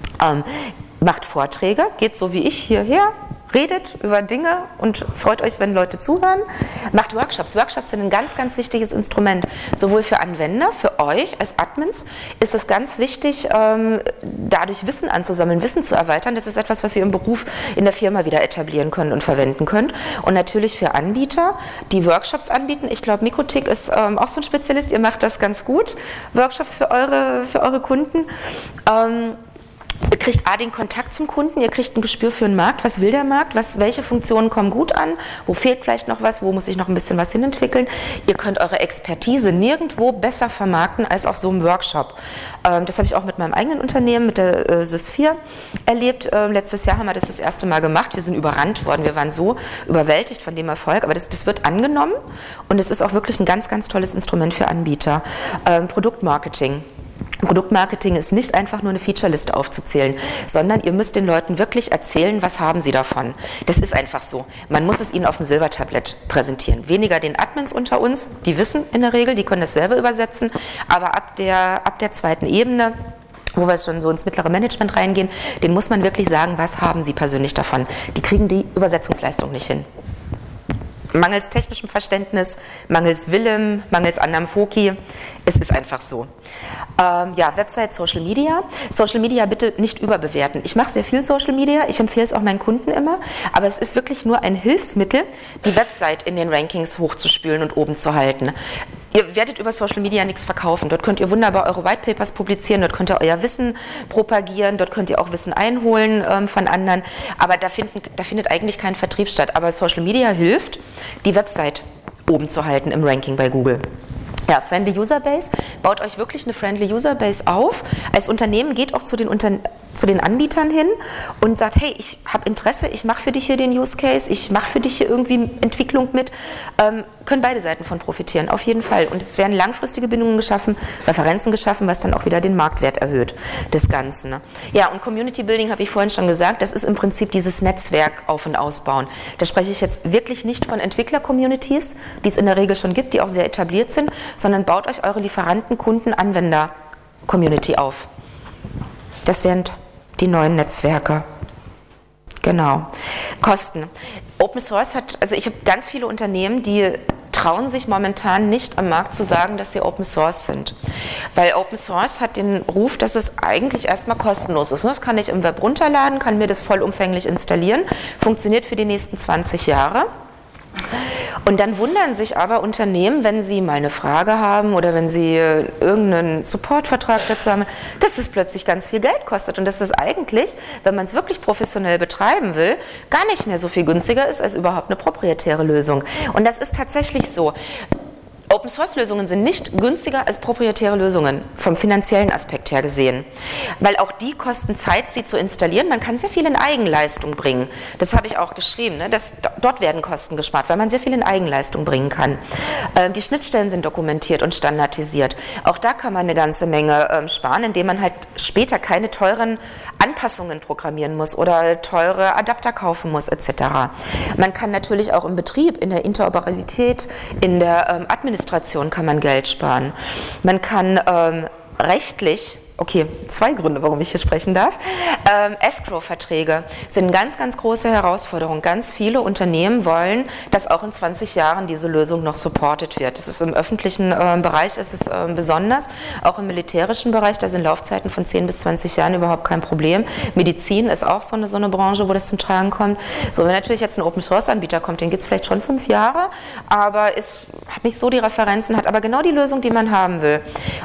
Macht Vorträge, geht so wie ich hierher, redet über Dinge und freut euch, wenn Leute zuhören. Macht Workshops. Workshops sind ein ganz, ganz wichtiges Instrument. Sowohl für Anwender, für euch als Admins ist es ganz wichtig, dadurch Wissen anzusammeln, Wissen zu erweitern. Das ist etwas, was ihr im Beruf in der Firma wieder etablieren könnt und verwenden könnt. Und natürlich für Anbieter, die Workshops anbieten. Ich glaube, Mikotik ist auch so ein Spezialist. Ihr macht das ganz gut. Workshops für eure Kunden. Ihr kriegt den Kontakt zum Kunden, ihr kriegt ein Gespür für den Markt, was will der Markt, welche Funktionen kommen gut an, wo fehlt vielleicht noch was, wo muss ich noch ein bisschen was hinentwickeln. Ihr könnt eure Expertise nirgendwo besser vermarkten als auf so einem Workshop. Das habe ich auch mit meinem eigenen Unternehmen, mit der Sys4 erlebt. Letztes Jahr haben wir das erste Mal gemacht, wir sind überrannt worden, wir waren so überwältigt von dem Erfolg, aber das wird angenommen und es ist auch wirklich ein ganz, ganz tolles Instrument für Anbieter. Produktmarketing. Produktmarketing ist nicht einfach nur eine Featureliste aufzuzählen, sondern ihr müsst den Leuten wirklich erzählen, was haben sie davon. Das ist einfach so. Man muss es ihnen auf dem Silbertablett präsentieren. Weniger den Admins unter uns, die wissen in der Regel, die können das selber übersetzen, aber ab der zweiten Ebene, wo wir schon so ins mittlere Management reingehen, den muss man wirklich sagen, was haben sie persönlich davon. Die kriegen die Übersetzungsleistung nicht hin. Mangels technischem Verständnis, mangels Willem, mangels anderem Foki. Es ist einfach so. Ja, Website, Social Media. Social Media bitte nicht überbewerten. Ich mache sehr viel Social Media, ich empfehle es auch meinen Kunden immer, aber es ist wirklich nur ein Hilfsmittel, die Website in den Rankings hochzuspülen und oben zu halten. Ihr werdet über Social Media nichts verkaufen. Dort könnt ihr wunderbar eure White Papers publizieren, dort könnt ihr euer Wissen propagieren, dort könnt ihr auch Wissen einholen von anderen. Aber da findet eigentlich kein Vertrieb statt. Aber Social Media hilft, die Website oben zu halten im Ranking bei Google. Ja, Friendly User Base. Baut euch wirklich eine Friendly User Base auf. Als Unternehmen geht auch zu den Anbietern hin und sagt, hey, ich habe Interesse, ich mache für dich hier den Use Case, ich mache für dich hier irgendwie Entwicklung mit. Können beide Seiten von profitieren, auf jeden Fall. Und es werden langfristige Bindungen geschaffen, Referenzen geschaffen, was dann auch wieder den Marktwert erhöht des Ganzen. Ne? Ja, und Community Building habe ich vorhin schon gesagt, das ist im Prinzip dieses Netzwerk auf- und ausbauen. Da spreche ich jetzt wirklich nicht von Entwickler-Communities, die es in der Regel schon gibt, die auch sehr etabliert sind, sondern baut euch eure Lieferanten, Kunden, Anwender-Community auf. Das wären die neuen Netzwerke. Genau. Kosten. Open Source also ich habe ganz viele Unternehmen, die trauen sich momentan nicht am Markt zu sagen, dass sie Open Source sind. Weil Open Source hat den Ruf, dass es eigentlich erstmal kostenlos ist. Das kann ich im Web runterladen, kann mir das vollumfänglich installieren, funktioniert für die nächsten 20 Jahre. Und dann wundern sich aber Unternehmen, wenn sie mal eine Frage haben oder wenn sie irgendeinen Supportvertrag dazu haben, dass es plötzlich ganz viel Geld kostet und dass es eigentlich, wenn man es wirklich professionell betreiben will, gar nicht mehr so viel günstiger ist als überhaupt eine proprietäre Lösung. Und das ist tatsächlich so. Open-Source-Lösungen sind nicht günstiger als proprietäre Lösungen, vom finanziellen Aspekt her gesehen. Weil auch die kosten Zeit, sie zu installieren. Man kann sehr viel in Eigenleistung bringen. Das habe ich auch geschrieben. Ne? Dort werden Kosten gespart, weil man sehr viel in Eigenleistung bringen kann. Die Schnittstellen sind dokumentiert und standardisiert. Auch da kann man eine ganze Menge sparen, indem man halt später keine teuren Anpassungen programmieren muss oder teure Adapter kaufen muss etc. Man kann natürlich auch im Betrieb, in der Interoperabilität, in der Administration kann man Geld sparen. Man kann rechtlich, okay, 2 Gründe, warum ich hier sprechen darf. Escrow-Verträge sind eine ganz, ganz große Herausforderung. Ganz viele Unternehmen wollen, dass auch in 20 Jahren diese Lösung noch supported wird. Das ist im öffentlichen Bereich ist es besonders, auch im militärischen Bereich, da sind Laufzeiten von 10 bis 20 Jahren überhaupt kein Problem. Medizin ist auch so eine Branche, wo das zum Tragen kommt. So, wenn natürlich jetzt ein Open-Source-Anbieter kommt, den gibt es vielleicht schon 5 Jahre, aber hat nicht so die Referenzen, hat aber genau die Lösung, die man haben will.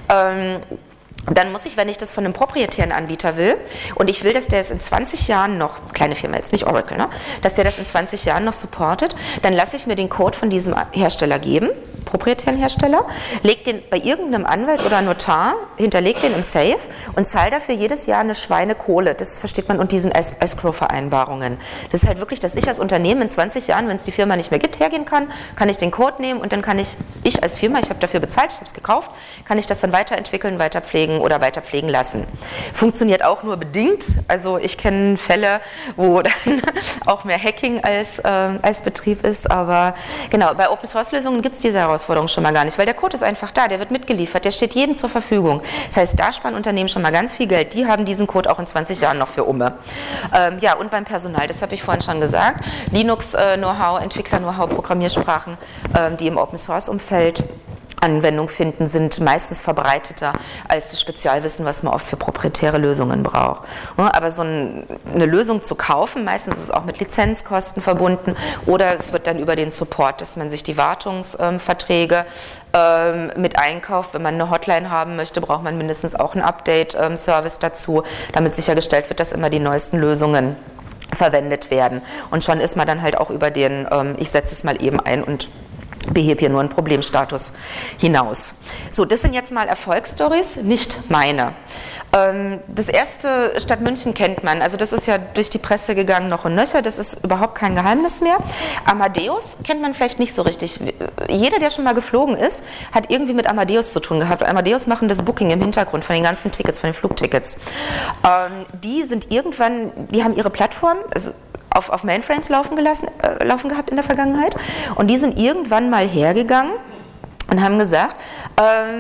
Dann muss ich, wenn ich das von einem proprietären Anbieter will und ich will, dass der es in 20 Jahren noch, kleine Firma jetzt, nicht Oracle, ne, dass der das in 20 Jahren noch supportet, dann lasse ich mir den Code von diesem Hersteller geben, proprietären Hersteller, lege den bei irgendeinem Anwalt oder Notar, hinterlege den im Safe und zahle dafür jedes Jahr eine Schweinekohle. Das versteht man unter diesen Escrow-Vereinbarungen. Das ist halt wirklich, dass ich als Unternehmen in 20 Jahren, wenn es die Firma nicht mehr gibt, hergehen kann ich den Code nehmen und dann kann ich als Firma, ich habe dafür bezahlt, ich habe es gekauft, kann ich das dann weiterentwickeln, weiterpflegen oder weiter pflegen lassen. Funktioniert auch nur bedingt. Also ich kenne Fälle, wo dann auch mehr Hacking als Betrieb ist. Aber genau, bei Open-Source-Lösungen gibt es diese Herausforderung schon mal gar nicht, weil der Code ist einfach da, der wird mitgeliefert, der steht jedem zur Verfügung. Das heißt, da sparen Unternehmen schon mal ganz viel Geld. Die haben diesen Code auch in 20 Jahren noch für Umme. Ja, und beim Personal, das habe ich vorhin schon gesagt, Linux-Know-how, Entwickler-Know-how, Programmiersprachen, die im Open-Source-Umfeld Anwendung finden, sind meistens verbreiteter als das Spezialwissen, was man oft für proprietäre Lösungen braucht. Aber so eine Lösung zu kaufen, meistens ist es auch mit Lizenzkosten verbunden oder es wird dann über den Support, dass man sich die Wartungsverträge mit einkauft. Wenn man eine Hotline haben möchte, braucht man mindestens auch einen Update-Service dazu, damit sichergestellt wird, dass immer die neuesten Lösungen verwendet werden. Und schon ist man dann halt auch über den, ich setze es mal eben ein und behebe hier nur einen Problemstatus hinaus. So, das sind jetzt mal Erfolgsstories, nicht meine. Das erste, Stadt München kennt man, also das ist ja durch die Presse gegangen noch und nöcher, das ist überhaupt kein Geheimnis mehr. Amadeus kennt man vielleicht nicht so richtig. Jeder, der schon mal geflogen ist, hat irgendwie mit Amadeus zu tun gehabt. Amadeus machen das Booking im Hintergrund von den ganzen Tickets, von den Flugtickets. Die sind irgendwann, die haben ihre Plattform, also auf Mainframes laufen gehabt in der Vergangenheit und die sind irgendwann mal hergegangen und haben gesagt,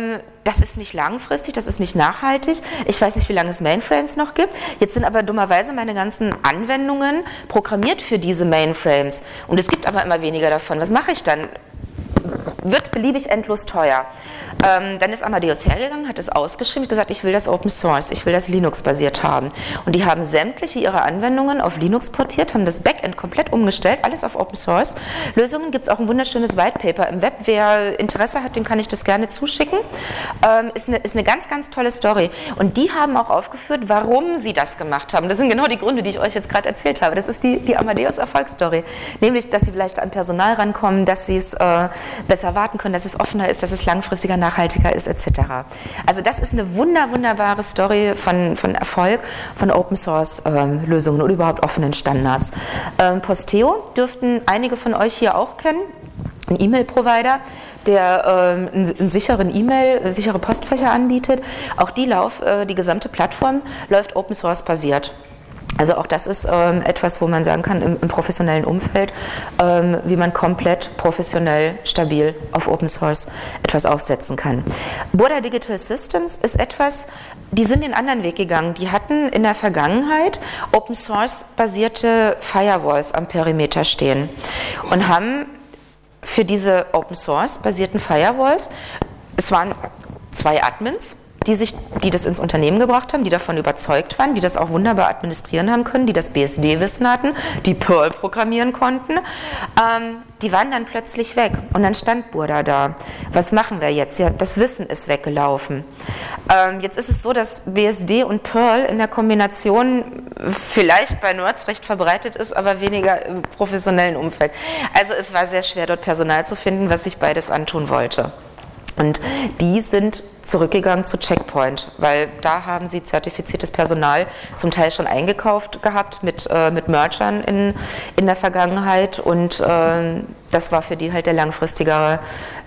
das ist nicht langfristig, das ist nicht nachhaltig. Ich weiß nicht, wie lange es Mainframes noch gibt. Jetzt sind aber dummerweise meine ganzen Anwendungen programmiert für diese Mainframes. Und es gibt aber immer weniger davon. Was mache ich dann? Wird beliebig endlos teuer. Dann ist Amadeus hergegangen, hat es ausgeschrieben, hat gesagt, ich will das Open Source, ich will das Linux-basiert haben. Und die haben sämtliche ihre Anwendungen auf Linux portiert, haben das Backend komplett umgestellt, alles auf Open Source. Lösungen gibt es auch ein wunderschönes White Paper im Web. Wer Interesse hat, dem kann ich das gerne zuschicken. Ist eine ganz, ganz tolle Story. Und die haben auch aufgeführt, warum sie das gemacht haben. Das sind genau die Gründe, die ich euch jetzt gerade erzählt habe. Das ist die Amadeus-Erfolgsstory. Nämlich, dass sie vielleicht an Personal rankommen, dass sie es besser warten können, dass es offener ist, dass es langfristiger, nachhaltiger ist, etc. Also das ist eine wunderbare Story von Erfolg von Open-Source-Lösungen oder überhaupt offenen Standards. Posteo dürften einige von euch hier auch kennen. Ein E-Mail-Provider, der einen sichere Postfächer anbietet. Auch die gesamte Plattform läuft Open-Source-basiert. Also auch das ist etwas, wo man sagen kann, im professionellen Umfeld, wie man komplett professionell, stabil auf Open Source etwas aufsetzen kann. Burda Digital Systems ist etwas, die sind den anderen Weg gegangen. Die hatten in der Vergangenheit Open Source basierte Firewalls am Perimeter stehen und haben für diese Open Source basierten Firewalls, es waren 2 Admins, die das ins Unternehmen gebracht haben, die davon überzeugt waren, die das auch wunderbar administrieren haben können, die das BSD-Wissen hatten, die Perl programmieren konnten, die waren dann plötzlich weg. Und dann stand Burda da. Was machen wir jetzt? Ja, das Wissen ist weggelaufen. Jetzt ist es so, dass BSD und Perl in der Kombination vielleicht bei Nerds recht verbreitet ist, aber weniger im professionellen Umfeld. Also es war sehr schwer, dort Personal zu finden, was sich beides antun wollte. Und die sind zurückgegangen zu Checkpoint, weil da haben sie zertifiziertes Personal zum Teil schon eingekauft gehabt mit Mergern in der Vergangenheit und das war für die halt die langfristigere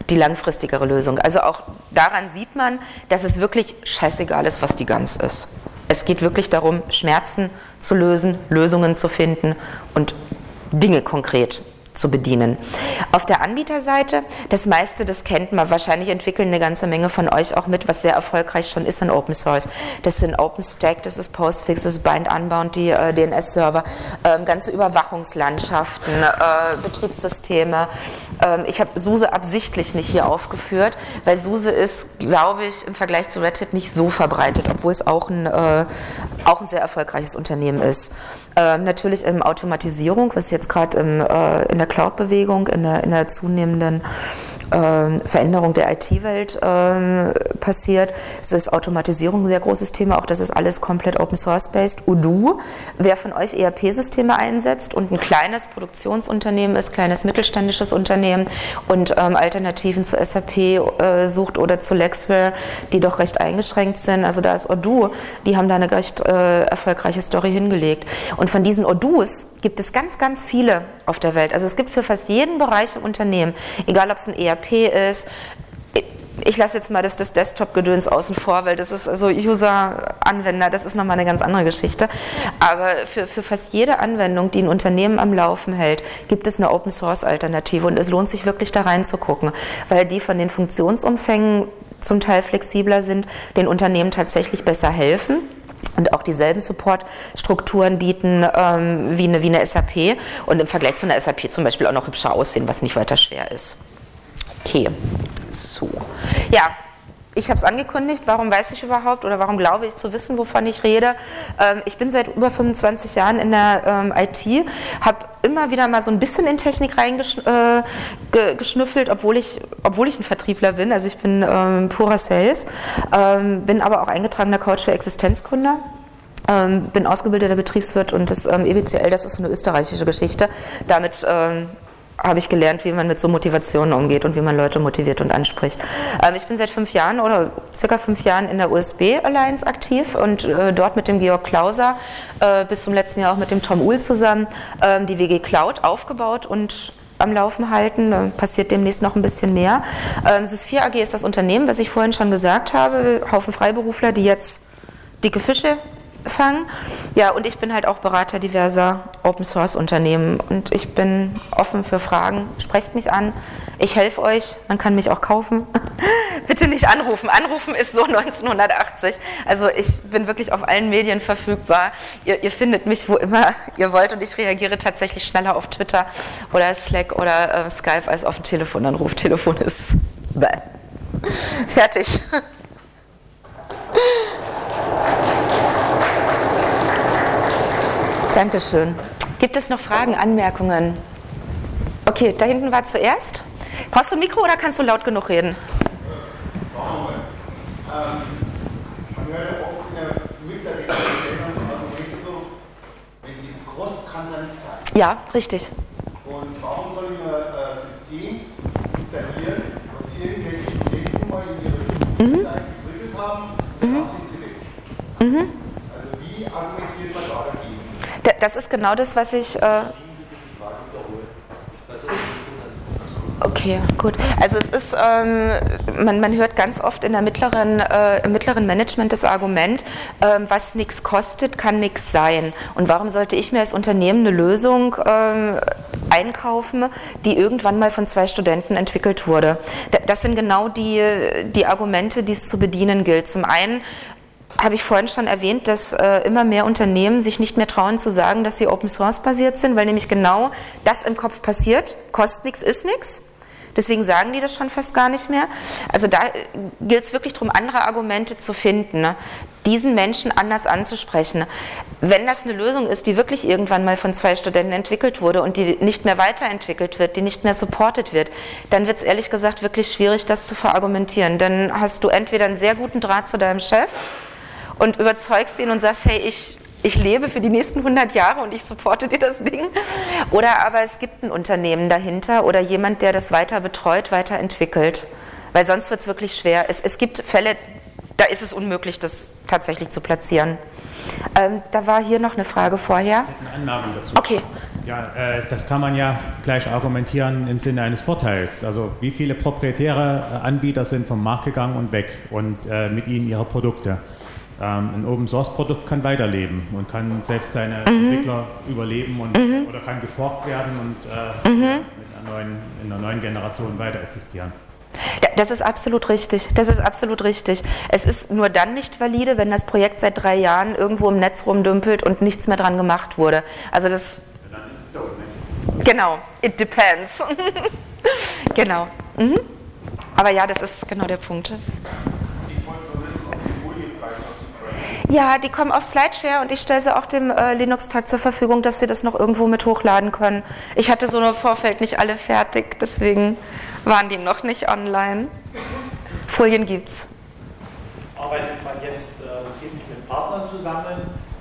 Lösung. Also auch daran sieht man, dass es wirklich scheißegal ist, was die Gans ist. Es geht wirklich darum, Schmerzen zu lösen, Lösungen zu finden und Dinge konkret zu bedienen. Auf der Anbieterseite, das meiste, das kennt man, wahrscheinlich entwickeln eine ganze Menge von euch auch mit, was sehr erfolgreich schon ist in Open Source. Das sind OpenStack, das ist Postfix, das ist Bind Unbound, die DNS-Server, ganze Überwachungslandschaften, Betriebssysteme. Ich habe SUSE absichtlich nicht hier aufgeführt, weil SUSE ist, glaube ich, im Vergleich zu Red Hat nicht so verbreitet, obwohl es auch ein sehr erfolgreiches Unternehmen ist. Natürlich in Automatisierung, was jetzt gerade in der Cloud-Bewegung, in der zunehmenden Veränderung der IT-Welt passiert. Es ist Automatisierung ein sehr großes Thema, auch das ist alles komplett Open-Source-based. Odoo, wer von euch ERP-Systeme einsetzt und ein kleines Produktionsunternehmen ist, kleines mittelständisches Unternehmen und Alternativen zu SAP sucht oder zu Lexware, die doch recht eingeschränkt sind, also da ist Odoo, die haben da eine recht erfolgreiche Story hingelegt. Und von diesen Odoos gibt es ganz, ganz viele auf der Welt. Also es gibt für fast jeden Bereich im Unternehmen, egal ob es ein ERP ist, ich lasse jetzt mal das Desktop-Gedöns außen vor, weil das ist so User-Anwender, das ist nochmal eine ganz andere Geschichte. Aber für fast jede Anwendung, die ein Unternehmen am Laufen hält, gibt es eine Open-Source-Alternative und es lohnt sich wirklich da reinzugucken, weil die von den Funktionsumfängen zum Teil flexibler sind, den Unternehmen tatsächlich besser helfen. Und auch dieselben Support-Strukturen bieten wie eine SAP und im Vergleich zu einer SAP zum Beispiel auch noch hübscher aussehen, was nicht weiter schwer ist. Okay, so. Ja, ich habe es angekündigt, warum weiß ich überhaupt oder warum glaube ich zu wissen, wovon ich rede. Ich bin seit über 25 Jahren in der IT, habe immer wieder mal so ein bisschen in Technik reingeschnüffelt, obwohl ich ein Vertriebler bin, also ich bin purer Sales, bin aber auch eingetragener Coach für Existenzgründer. Bin ausgebildeter Betriebswirt und das EBCL, das ist eine österreichische Geschichte. Damit habe ich gelernt, wie man mit so Motivationen umgeht und wie man Leute motiviert und anspricht. Ich bin seit 5 Jahren oder circa 5 Jahren in der USB Alliance aktiv und dort mit dem Georg Klauser bis zum letzten Jahr auch mit dem Tom Uhl zusammen die WG Cloud aufgebaut und am Laufen halten. Passiert demnächst noch ein bisschen mehr. SYS4 AG ist das Unternehmen, was ich vorhin schon gesagt habe. Haufen Freiberufler, die jetzt dicke Fische anfangen. Ja, und ich bin halt auch Berater diverser Open-Source-Unternehmen und ich bin offen für Fragen. Sprecht mich an, ich helfe euch, man kann mich auch kaufen. Bitte nicht anrufen, anrufen ist so 1980. Also ich bin wirklich auf allen Medien verfügbar. Ihr findet mich, wo immer ihr wollt und ich reagiere tatsächlich schneller auf Twitter oder Slack oder Skype als auf ein Telefonanruf. Telefon ist bäh. Fertig. Dankeschön. Gibt es noch Fragen, Anmerkungen? Okay, da hinten war zuerst. Brauchst du ein Mikro oder kannst du laut genug reden? Man hört ja oft in der mittleren Argumente so, wenn es jetzt cross-transant sein. Ja, richtig. Und warum soll ich ein System installieren, was irgendwelche Studenten mal in ihre Studienzeit gefrickelt haben, danach sind sie weg. Also wie argumentiert man da dagegen? Das ist genau das, was ich... Okay, gut. Also es ist, man hört ganz oft in der im mittleren Management das Argument, was nichts kostet, kann nichts sein. Und warum sollte ich mir als Unternehmen eine Lösung einkaufen, die irgendwann mal von 2 Studenten entwickelt wurde? Das sind genau die Argumente, die es zu bedienen gilt. Zum einen habe ich vorhin schon erwähnt, dass immer mehr Unternehmen sich nicht mehr trauen zu sagen, dass sie Open Source basiert sind, weil nämlich genau das im Kopf passiert, kostet nichts, ist nichts. Deswegen sagen die das schon fast gar nicht mehr. Also da gilt es wirklich darum, andere Argumente zu finden, ne? Diesen Menschen anders anzusprechen. Wenn das eine Lösung ist, die wirklich irgendwann mal von 2 Studenten entwickelt wurde und die nicht mehr weiterentwickelt wird, die nicht mehr supported wird, dann wird es ehrlich gesagt wirklich schwierig, das zu verargumentieren. Dann hast du entweder einen sehr guten Draht zu deinem Chef und überzeugst ihn und sagst, hey, ich lebe für die nächsten 100 Jahre und ich supporte dir das Ding. Oder aber es gibt ein Unternehmen dahinter oder jemand, der das weiter betreut, weiterentwickelt. Weil sonst wird es wirklich schwer. Es gibt Fälle, da ist es unmöglich, das tatsächlich zu platzieren. Da war hier noch eine Frage vorher. Eine Anmerkung dazu. Okay. Ja, das kann man ja gleich argumentieren im Sinne eines Vorteils. Also wie viele proprietäre Anbieter sind vom Markt gegangen und weg und mit ihnen ihre Produkte. Ein Open-Source-Produkt kann weiterleben und kann selbst seine Entwickler überleben und, oder kann geforkt werden und mit einer neuen Generation weiter existieren. Das ist absolut richtig. Das ist absolut richtig. Es ist nur dann nicht valide, wenn das Projekt seit 3 Jahren irgendwo im Netz rumdümpelt und nichts mehr dran gemacht wurde. Also das... Dann ist es tot, nicht? Genau, it depends. Genau. Aber ja, das ist genau der Punkt. Ja, die kommen auf SlideShare und ich stelle sie auch dem Linux-Tag zur Verfügung, dass sie das noch irgendwo mit hochladen können. Ich hatte so im Vorfeld nicht alle fertig, deswegen waren die noch nicht online. Folien gibt's. Arbeitet man jetzt betrieblich mit Partnern zusammen?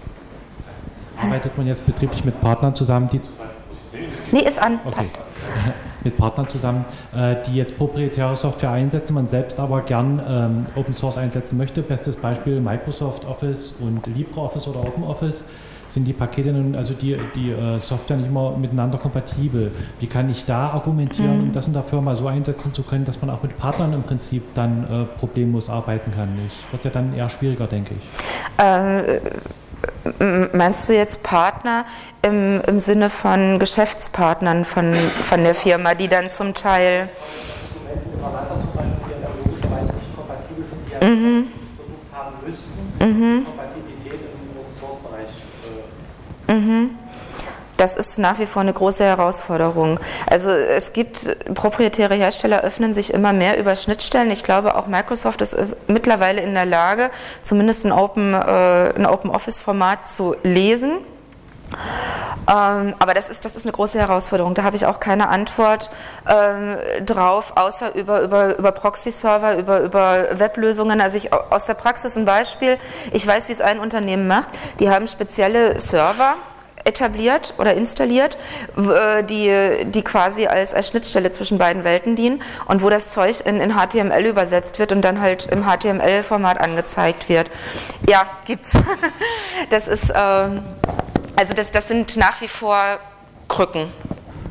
Die Nee, ist an, okay. Passt. Mit Partnern zusammen, die jetzt proprietäre Software einsetzen, man selbst aber gern Open Source einsetzen möchte. Bestes Beispiel Microsoft Office und LibreOffice oder OpenOffice. Sind die Pakete nun, also die Software nicht immer miteinander kompatibel? Wie kann ich da argumentieren, um das in der Firma so einsetzen zu können, dass man auch mit Partnern im Prinzip dann problemlos arbeiten kann? Das wird ja dann eher schwieriger, denke ich. Meinst du jetzt Partner im Sinne von Geschäftspartnern von der Firma, die dann zum Teil... Instrumente immer weiterzubringen, die ja logischerweise nicht kompatibel sind, die ja dieses Produkt haben müssten, Kompatibilität im Open-Source-Bereich. Das ist nach wie vor eine große Herausforderung. Also es gibt, proprietäre Hersteller öffnen sich immer mehr über Schnittstellen. Ich glaube auch Microsoft ist mittlerweile in der Lage, zumindest ein Open-Office-Format zu lesen. Aber das ist eine große Herausforderung. Da habe ich auch keine Antwort drauf, außer über Proxy-Server, über Weblösungen. Also aus der Praxis ein Beispiel. Ich weiß, wie es ein Unternehmen macht. Die haben spezielle Server etabliert oder installiert, die quasi als Schnittstelle zwischen beiden Welten dienen und wo das Zeug in HTML übersetzt wird und dann halt im HTML-Format angezeigt wird. Ja, gibt's. Das ist, also das sind nach wie vor Krücken.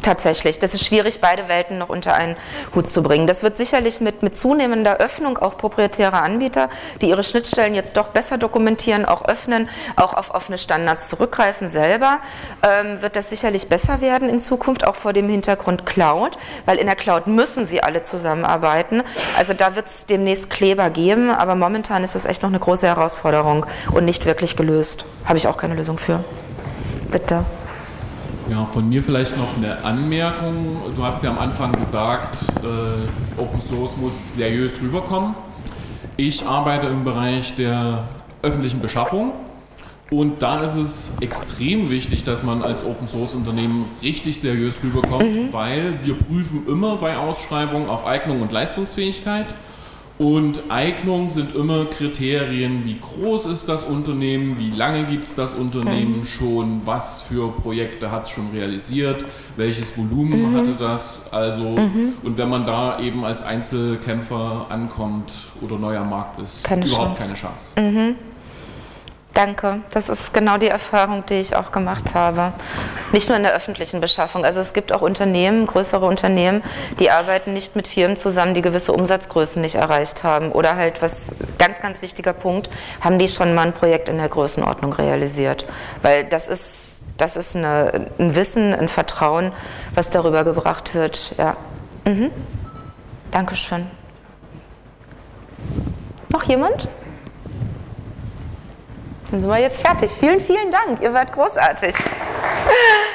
Tatsächlich. Das ist schwierig, beide Welten noch unter einen Hut zu bringen. Das wird sicherlich mit zunehmender Öffnung auch proprietärer Anbieter, die ihre Schnittstellen jetzt doch besser dokumentieren, auch öffnen, auch auf offene Standards zurückgreifen selber, wird das sicherlich besser werden in Zukunft, auch vor dem Hintergrund Cloud, weil in der Cloud müssen sie alle zusammenarbeiten. Also da wird es demnächst Kleber geben, aber momentan ist das echt noch eine große Herausforderung und nicht wirklich gelöst. Habe ich auch keine Lösung für. Bitte. Ja, von mir vielleicht noch eine Anmerkung. Du hast ja am Anfang gesagt, Open Source muss seriös rüberkommen. Ich arbeite im Bereich der öffentlichen Beschaffung und da ist es extrem wichtig, dass man als Open Source Unternehmen richtig seriös rüberkommt, weil wir prüfen immer bei Ausschreibungen auf Eignung und Leistungsfähigkeit. Und Eignung sind immer Kriterien, wie groß ist das Unternehmen, wie lange gibt es das Unternehmen schon, was für Projekte hat es schon realisiert, welches Volumen hatte das, also und wenn man da eben als Einzelkämpfer ankommt oder neu am Markt ist, keine Chance. Danke, das ist genau die Erfahrung, die ich auch gemacht habe. Nicht nur in der öffentlichen Beschaffung, also es gibt auch Unternehmen, größere Unternehmen, die arbeiten nicht mit Firmen zusammen, die gewisse Umsatzgrößen nicht erreicht haben. Oder halt, was ganz, ganz wichtiger Punkt, haben die schon mal ein Projekt in der Größenordnung realisiert. Weil das ist ein Wissen, ein Vertrauen, was darüber gebracht wird. Ja. Dankeschön. Noch jemand? Dann sind wir jetzt fertig. Vielen, vielen Dank. Ihr wart großartig.